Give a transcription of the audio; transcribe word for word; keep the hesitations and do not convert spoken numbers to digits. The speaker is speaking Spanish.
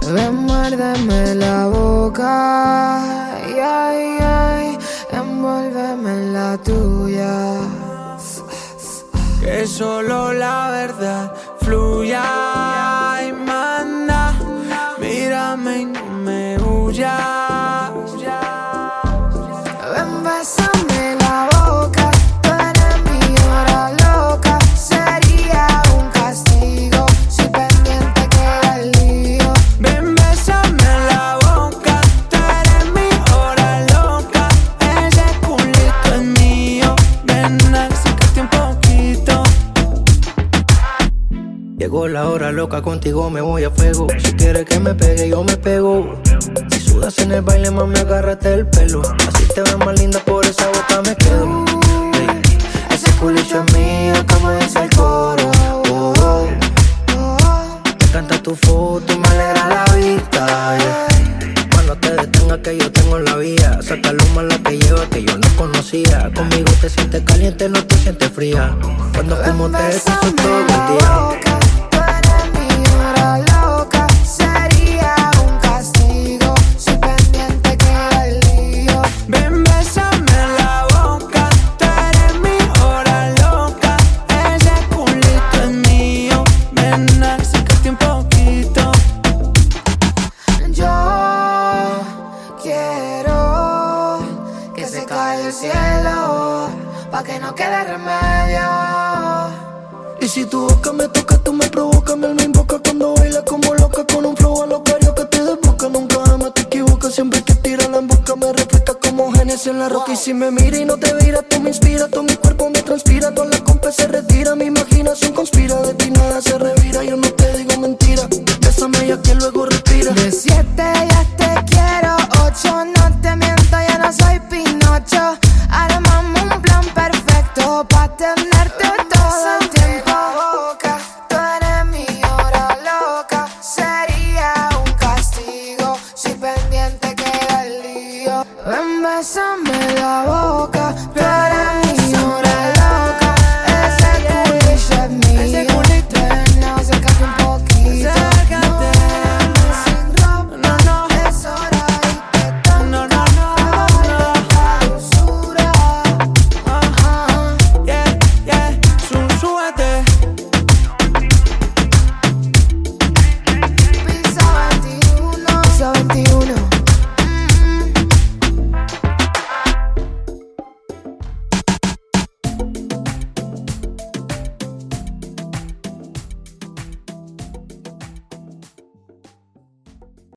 Ven, muérdeme la boca, ay, ay, ay, envuélveme en la tuya. Que solo la verdad fluya y manda. Mírame y no me huyas. Ven, bésame la boca, tú eres mi hora loca. Sería un castigo si pendiente queda el lío. Ven, bésame la boca, tú eres mi hora loca. Ese culito es mío, ven, acércate un poquito. Llegó la hora loca, contigo me voy a fuego. Si quieres que me pegue, yo me pego. Si sudas en el baile, mami, agárrate el pelo. Así te ves más linda, por esa boca me quedo. Hey. Ese culito es mío, como dice el coro. Oh, oh. Me encanta tu foto y me alegra la vista. Yeah. Cuando te detenga que yo tengo la vía. Saca lo malo que lleva que yo no conocía. Conmigo te sientes caliente, no te sientes fría. Cuando como te escucho todo el día. Del cielo, pa' que no quede remedio. Y si tu boca me toca, tú me provocas, mi alma invoca cuando baila como loca, con un flow a los varios que te desboca. Nunca jamás te equivocas, siempre que tiras la boca me refresca como genes en la roca. Y si me mira y no te vira, tú me inspiras, todo mi cuerpo me transpira, toda la compa se retira, mi imaginación conspira, de ti nada se revira, yo no te digo mentira, bésame ya que luego respira. De siete ya te quiero, ocho no te miento, ya no soy Pinocho. Armamos un plan perfecto pa' tenerte todo el tiempo. Boca, tú eres mi hora loca. Sería un castigo si pendiente queda el lío. Ven, bésame la boca.